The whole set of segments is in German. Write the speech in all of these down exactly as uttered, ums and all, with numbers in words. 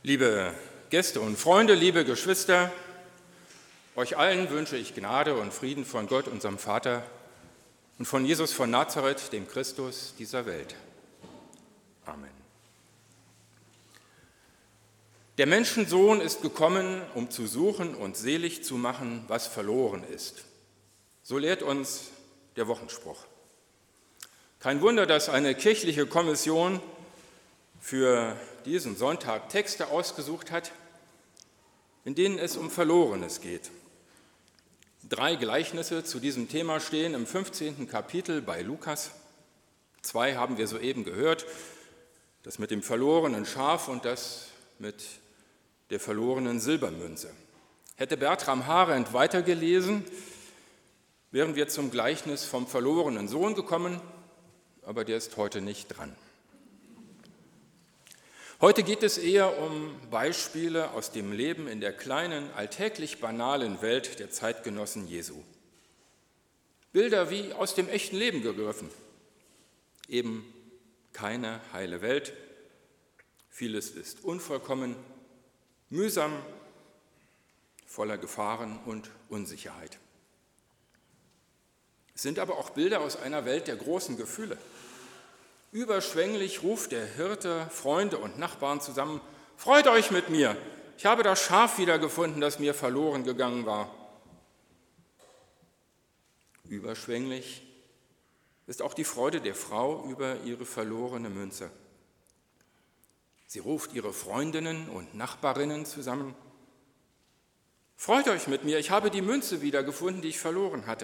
Liebe Gäste und Freunde, liebe Geschwister, euch allen wünsche ich Gnade und Frieden von Gott, unserem Vater, und von Jesus von Nazareth, dem Christus dieser Welt. Amen. Der Menschensohn ist gekommen, um zu suchen und selig zu machen, was verloren ist. So lehrt uns der Wochenspruch. Kein Wunder, dass eine kirchliche Kommission für diesen Sonntag Texte ausgesucht hat, in denen es um Verlorenes geht. Drei Gleichnisse zu diesem Thema stehen im fünfzehnten Kapitel bei Lukas. Zwei haben wir soeben gehört, das mit dem verlorenen Schaf und das mit der verlorenen Silbermünze. Hätte Bertram Harent weitergelesen, wären wir zum Gleichnis vom verlorenen Sohn gekommen, aber der ist heute nicht dran. Heute geht es eher um Beispiele aus dem Leben in der kleinen, alltäglich banalen Welt der Zeitgenossen Jesu. Bilder wie aus dem echten Leben gegriffen. Eben keine heile Welt. Vieles ist unvollkommen, mühsam, voller Gefahren und Unsicherheit. Es sind aber auch Bilder aus einer Welt der großen Gefühle. Überschwänglich ruft der Hirte Freunde und Nachbarn zusammen: Freut euch mit mir, ich habe das Schaf wiedergefunden, das mir verloren gegangen war. Überschwänglich ist auch die Freude der Frau über ihre verlorene Münze. Sie ruft ihre Freundinnen und Nachbarinnen zusammen: Freut euch mit mir, ich habe die Münze wiedergefunden, die ich verloren hatte.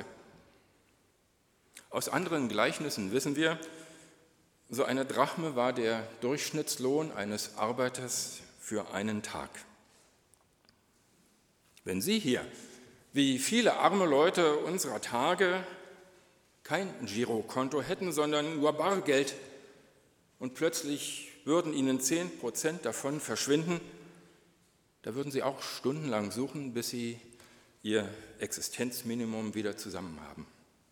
Aus anderen Gleichnissen wissen wir, so eine Drachme war der Durchschnittslohn eines Arbeiters für einen Tag. Wenn Sie hier, wie viele arme Leute unserer Tage, kein Girokonto hätten, sondern nur Bargeld und plötzlich würden Ihnen zehn Prozent davon verschwinden, da würden Sie auch stundenlang suchen, bis Sie Ihr Existenzminimum wieder zusammen haben.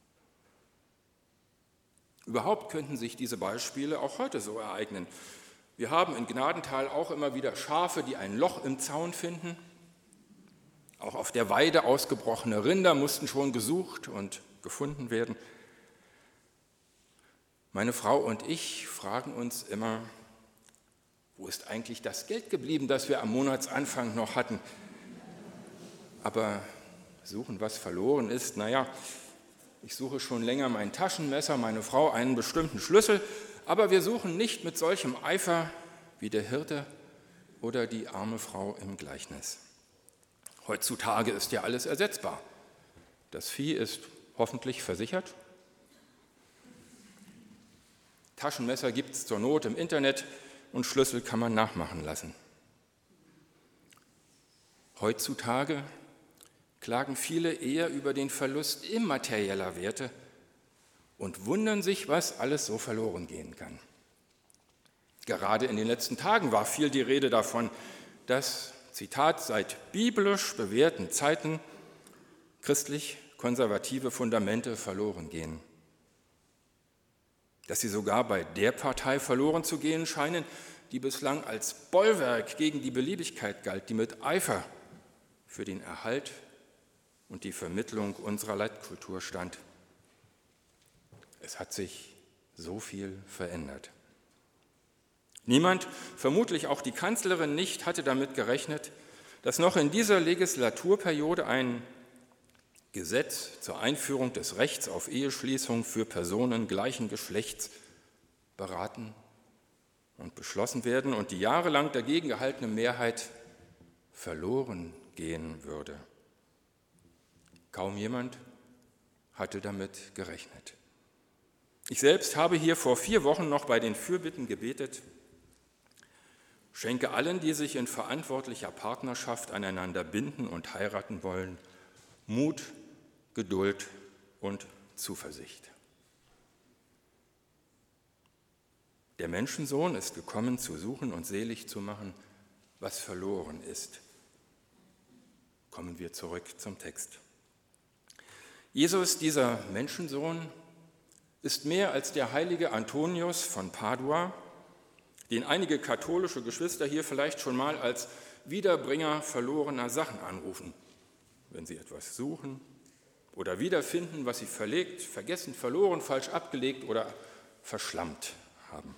Überhaupt könnten sich diese Beispiele auch heute so ereignen. Wir haben in Gnadenthal auch immer wieder Schafe, die ein Loch im Zaun finden. Auch auf der Weide ausgebrochene Rinder mussten schon gesucht und gefunden werden. Meine Frau und ich fragen uns immer, wo ist eigentlich das Geld geblieben, das wir am Monatsanfang noch hatten? Aber suchen, was verloren ist, naja, ich suche schon länger mein Taschenmesser, meine Frau einen bestimmten Schlüssel, aber wir suchen nicht mit solchem Eifer wie der Hirte oder die arme Frau im Gleichnis. Heutzutage ist ja alles ersetzbar. Das Vieh ist hoffentlich versichert. Taschenmesser gibt es zur Not im Internet und Schlüssel kann man nachmachen lassen. Heutzutage klagen viele eher über den Verlust immaterieller Werte und wundern sich, was alles so verloren gehen kann. Gerade in den letzten Tagen war viel die Rede davon, dass, Zitat, seit biblisch bewährten Zeiten christlich-konservative Fundamente verloren gehen. Dass sie sogar bei der Partei verloren zu gehen scheinen, die bislang als Bollwerk gegen die Beliebigkeit galt, die mit Eifer für den Erhalt und die Vermittlung unserer Leitkultur stand. Es hat sich so viel verändert. Niemand, vermutlich auch die Kanzlerin nicht, hatte damit gerechnet, dass noch in dieser Legislaturperiode ein Gesetz zur Einführung des Rechts auf Eheschließung für Personen gleichen Geschlechts beraten und beschlossen werden und die jahrelang dagegen gehaltene Mehrheit verloren gehen würde. Kaum jemand hatte damit gerechnet. Ich selbst habe hier vor vier Wochen noch bei den Fürbitten gebetet: Schenke allen, die sich in verantwortlicher Partnerschaft aneinander binden und heiraten wollen, Mut, Geduld und Zuversicht. Der Menschensohn ist gekommen, zu suchen und selig zu machen, was verloren ist. Kommen wir zurück zum Text. Jesus, dieser Menschensohn, ist mehr als der heilige Antonius von Padua, den einige katholische Geschwister hier vielleicht schon mal als Wiederbringer verlorener Sachen anrufen, wenn sie etwas suchen oder wiederfinden, was sie verlegt, vergessen, verloren, falsch abgelegt oder verschlammt haben.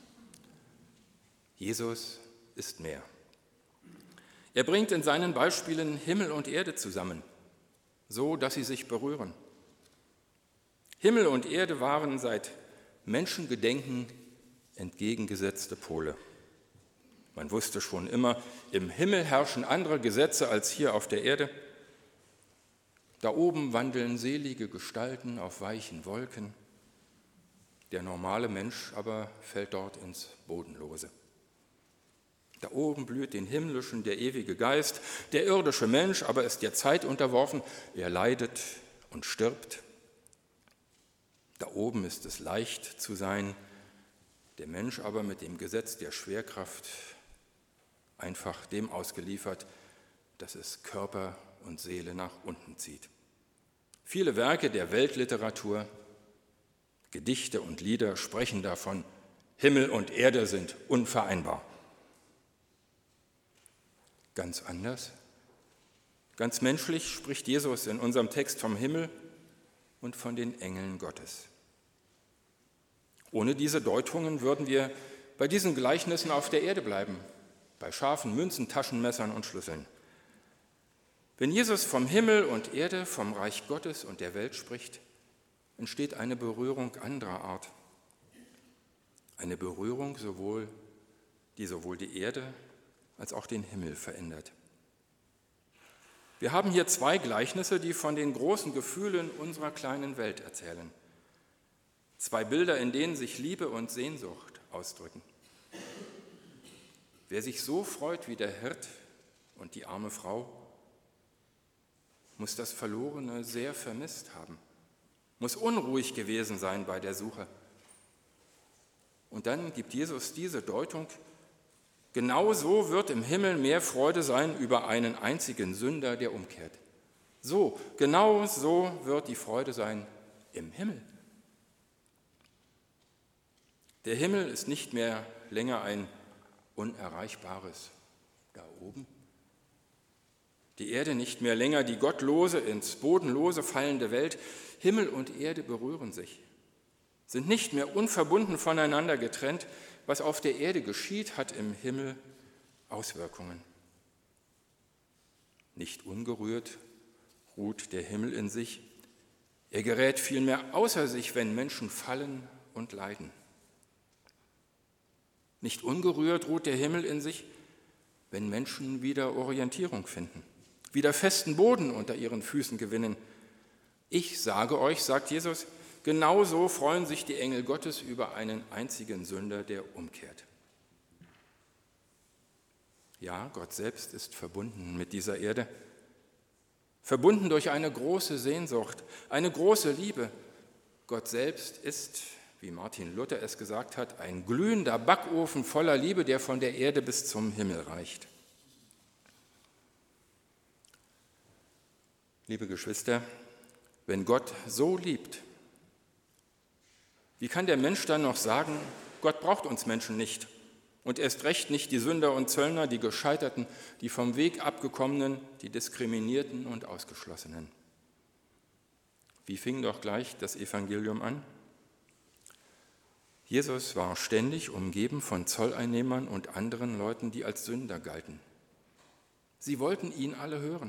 Jesus ist mehr. Er bringt in seinen Beispielen Himmel und Erde zusammen, so dass sie sich berühren. Himmel und Erde waren seit Menschengedenken entgegengesetzte Pole. Man wusste schon immer, im Himmel herrschen andere Gesetze als hier auf der Erde. Da oben wandeln selige Gestalten auf weichen Wolken. Der normale Mensch aber fällt dort ins Bodenlose. Da oben blüht den Himmlischen der ewige Geist. Der irdische Mensch aber ist der Zeit unterworfen. Er leidet und stirbt. Da oben ist es leicht zu sein, der Mensch aber mit dem Gesetz der Schwerkraft einfach dem ausgeliefert, dass es Körper und Seele nach unten zieht. Viele Werke der Weltliteratur, Gedichte und Lieder sprechen davon, Himmel und Erde sind unvereinbar. Ganz anders, ganz menschlich spricht Jesus in unserem Text vom Himmel und von den Engeln Gottes. Ohne diese Deutungen würden wir bei diesen Gleichnissen auf der Erde bleiben, bei Schafen, Münzen, Taschenmessern und Schlüsseln. Wenn Jesus vom Himmel und Erde, vom Reich Gottes und der Welt spricht, entsteht eine Berührung anderer Art. Eine Berührung, sowohl, die sowohl die Erde als auch den Himmel verändert. Wir haben hier zwei Gleichnisse, die von den großen Gefühlen unserer kleinen Welt erzählen. Zwei Bilder, in denen sich Liebe und Sehnsucht ausdrücken. Wer sich so freut wie der Hirt und die arme Frau, muss das Verlorene sehr vermisst haben, muss unruhig gewesen sein bei der Suche. Und dann gibt Jesus diese Deutung: Genau so wird im Himmel mehr Freude sein über einen einzigen Sünder, der umkehrt. So, genau so wird die Freude sein im Himmel. Der Himmel ist nicht mehr länger ein unerreichbares da oben. Die Erde nicht mehr länger die gottlose, ins Bodenlose fallende Welt. Himmel und Erde berühren sich, sind nicht mehr unverbunden voneinander getrennt. Was auf der Erde geschieht, hat im Himmel Auswirkungen. Nicht ungerührt ruht der Himmel in sich. Er gerät vielmehr außer sich, wenn Menschen fallen und leiden. Nicht ungerührt ruht der Himmel in sich, wenn Menschen wieder Orientierung finden, wieder festen Boden unter ihren Füßen gewinnen. Ich sage euch, sagt Jesus, genauso freuen sich die Engel Gottes über einen einzigen Sünder, der umkehrt. Ja, Gott selbst ist verbunden mit dieser Erde, verbunden durch eine große Sehnsucht, eine große Liebe. Gott selbst ist, wie Martin Luther es gesagt hat, ein glühender Backofen voller Liebe, der von der Erde bis zum Himmel reicht. Liebe Geschwister, wenn Gott so liebt, wie kann der Mensch dann noch sagen, Gott braucht uns Menschen nicht und erst recht nicht die Sünder und Zöllner, die Gescheiterten, die vom Weg abgekommenen, die Diskriminierten und Ausgeschlossenen? Wie fing doch gleich das Evangelium an? Jesus war ständig umgeben von Zolleinnehmern und anderen Leuten, die als Sünder galten. Sie wollten ihn alle hören.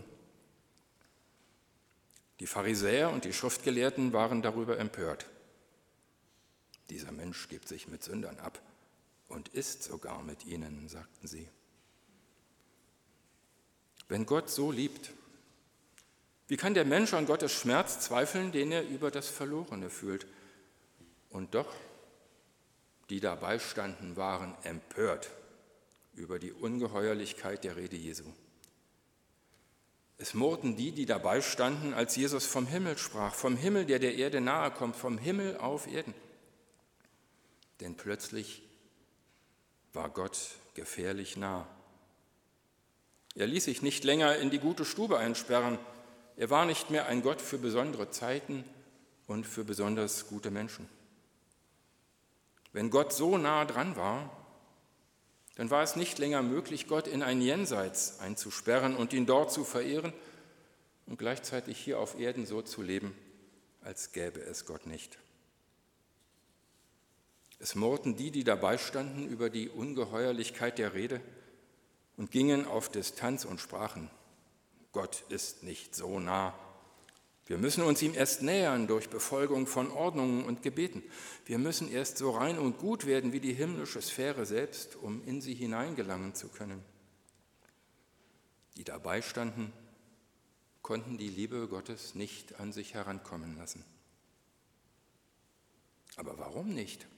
Die Pharisäer und die Schriftgelehrten waren darüber empört. Dieser Mensch gibt sich mit Sündern ab und isst sogar mit ihnen, sagten sie. Wenn Gott so liebt, wie kann der Mensch an Gottes Schmerz zweifeln, den er über das Verlorene fühlt? Und doch, die dabei standen, waren empört über die Ungeheuerlichkeit der Rede Jesu. Es murrten die, die dabei standen, als Jesus vom Himmel sprach, vom Himmel, der der Erde nahe kommt, vom Himmel auf Erden. Denn plötzlich war Gott gefährlich nah. Er ließ sich nicht länger in die gute Stube einsperren. Er war nicht mehr ein Gott für besondere Zeiten und für besonders gute Menschen. Wenn Gott so nah dran war, Dann war es nicht länger möglich, Gott in ein Jenseits einzusperren und ihn dort zu verehren und gleichzeitig hier auf Erden so zu leben, als gäbe es Gott nicht. Es murrten die, die dabei standen, über die Ungeheuerlichkeit der Rede und gingen auf Distanz und sprachen: Gott ist nicht so nah. Wir müssen uns ihm erst nähern durch Befolgung von Ordnungen und Gebeten. Wir müssen erst so rein und gut werden wie die himmlische Sphäre selbst, um in sie hineingelangen zu können. Die dabei standen, konnten die Liebe Gottes nicht an sich herankommen lassen. Aber warum nicht?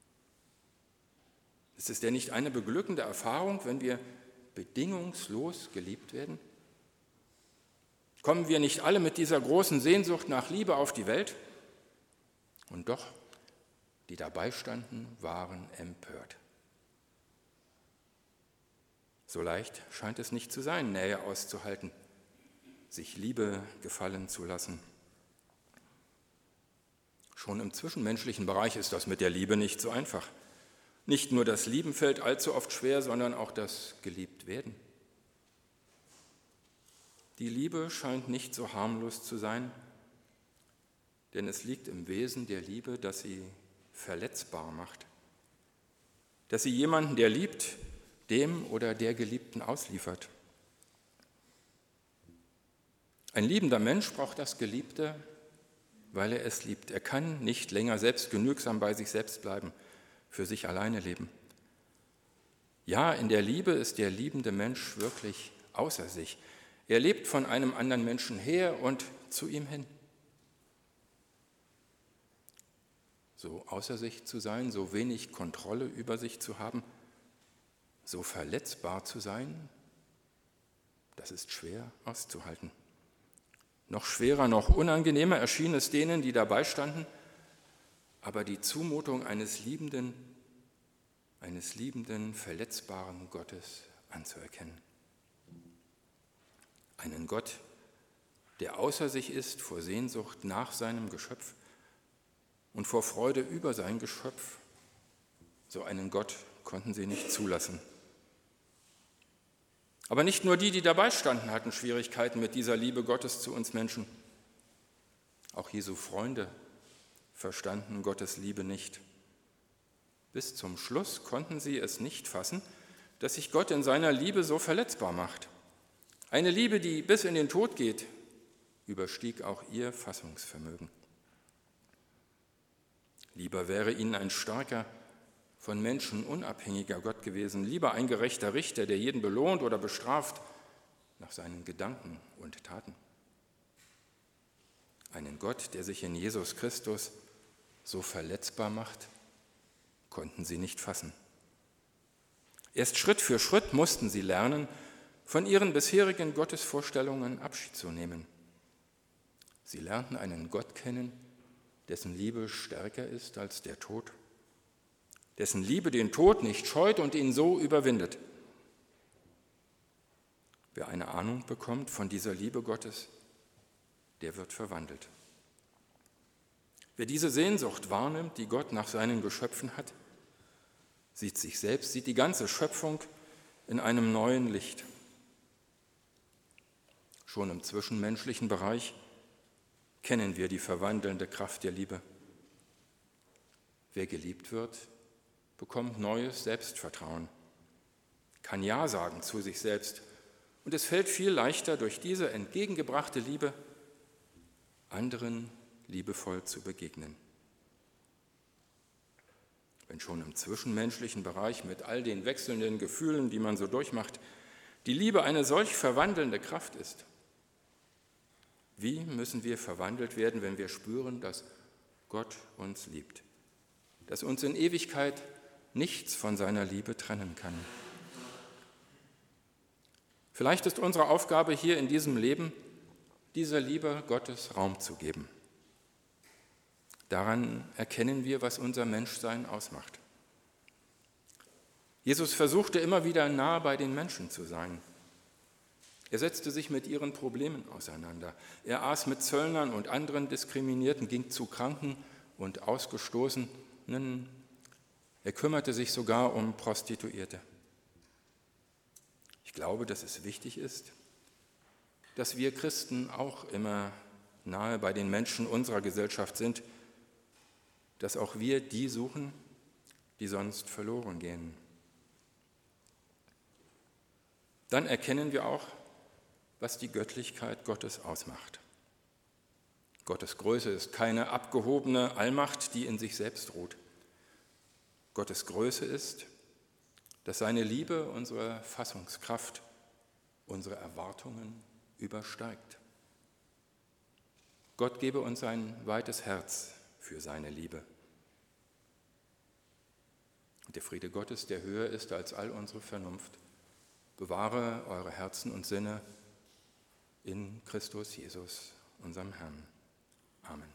Ist es denn nicht eine beglückende Erfahrung, wenn wir bedingungslos geliebt werden? Kommen wir nicht alle mit dieser großen Sehnsucht nach Liebe auf die Welt? Und doch, die dabei standen, waren empört. So leicht scheint es nicht zu sein, Nähe auszuhalten, sich Liebe gefallen zu lassen. Schon im zwischenmenschlichen Bereich ist das mit der Liebe nicht so einfach. Nicht nur das Lieben fällt allzu oft schwer, sondern auch das Geliebtwerden. Die Liebe scheint nicht so harmlos zu sein, denn es liegt im Wesen der Liebe, dass sie verletzbar macht, dass sie jemanden, der liebt, dem oder der Geliebten ausliefert. Ein liebender Mensch braucht das Geliebte, weil er es liebt. Er kann nicht länger selbstgenügsam bei sich selbst bleiben, für sich alleine leben. Ja, in der Liebe ist der liebende Mensch wirklich außer sich. Er lebt von einem anderen Menschen her und zu ihm hin. So außer sich zu sein, so wenig Kontrolle über sich zu haben, so verletzbar zu sein, das ist schwer auszuhalten. Noch schwerer, noch unangenehmer erschien es denen, die dabei standen, aber die Zumutung eines liebenden, eines liebenden, verletzbaren Gottes anzuerkennen. Einen Gott, der außer sich ist vor Sehnsucht nach seinem Geschöpf und vor Freude über sein Geschöpf, so einen Gott konnten sie nicht zulassen. Aber nicht nur die, die dabei standen, hatten Schwierigkeiten mit dieser Liebe Gottes zu uns Menschen. Auch Jesu Freunde verstanden Gottes Liebe nicht. Bis zum Schluss konnten sie es nicht fassen, dass sich Gott in seiner Liebe so verletzbar macht. Eine Liebe, die bis in den Tod geht, überstieg auch ihr Fassungsvermögen. Lieber wäre ihnen ein starker, von Menschen unabhängiger Gott gewesen, lieber ein gerechter Richter, der jeden belohnt oder bestraft nach seinen Gedanken und Taten. Einen Gott, der sich in Jesus Christus so verletzbar macht, konnten sie nicht fassen. Erst Schritt für Schritt mussten sie lernen, von ihren bisherigen Gottesvorstellungen Abschied zu nehmen. Sie lernten einen Gott kennen, dessen Liebe stärker ist als der Tod, dessen Liebe den Tod nicht scheut und ihn so überwindet. Wer eine Ahnung bekommt von dieser Liebe Gottes, der wird verwandelt. Wer diese Sehnsucht wahrnimmt, die Gott nach seinen Geschöpfen hat, sieht sich selbst, sieht die ganze Schöpfung in einem neuen Licht. Schon im zwischenmenschlichen Bereich kennen wir die verwandelnde Kraft der Liebe. Wer geliebt wird, bekommt neues Selbstvertrauen, kann Ja sagen zu sich selbst und es fällt viel leichter, durch diese entgegengebrachte Liebe anderen liebevoll zu begegnen. Wenn schon im zwischenmenschlichen Bereich mit all den wechselnden Gefühlen, die man so durchmacht, die Liebe eine solch verwandelnde Kraft ist, wie müssen wir verwandelt werden, wenn wir spüren, dass Gott uns liebt, dass uns in Ewigkeit nichts von seiner Liebe trennen kann? Vielleicht ist unsere Aufgabe hier in diesem Leben, dieser Liebe Gottes Raum zu geben. Daran erkennen wir, was unser Menschsein ausmacht. Jesus versuchte immer wieder nah bei den Menschen zu sein. Er setzte sich mit ihren Problemen auseinander. Er aß mit Zöllnern und anderen Diskriminierten, ging zu Kranken und Ausgestoßenen. Er kümmerte sich sogar um Prostituierte. glaube, dass es wichtig ist, dass wir Christen auch immer nahe bei den Menschen unserer Gesellschaft sind, dass auch wir die suchen, die sonst verloren gehen. Dann erkennen wir auch, was die Göttlichkeit Gottes ausmacht. Gottes Größe ist keine abgehobene Allmacht, die in sich selbst ruht. Gottes Größe ist, dass seine Liebe unsere Fassungskraft, unsere Erwartungen übersteigt. Gott gebe uns ein weites Herz für seine Liebe. Und der Friede Gottes, der höher ist als all unsere Vernunft, bewahre eure Herzen und Sinne in Christus Jesus, unserem Herrn. Amen.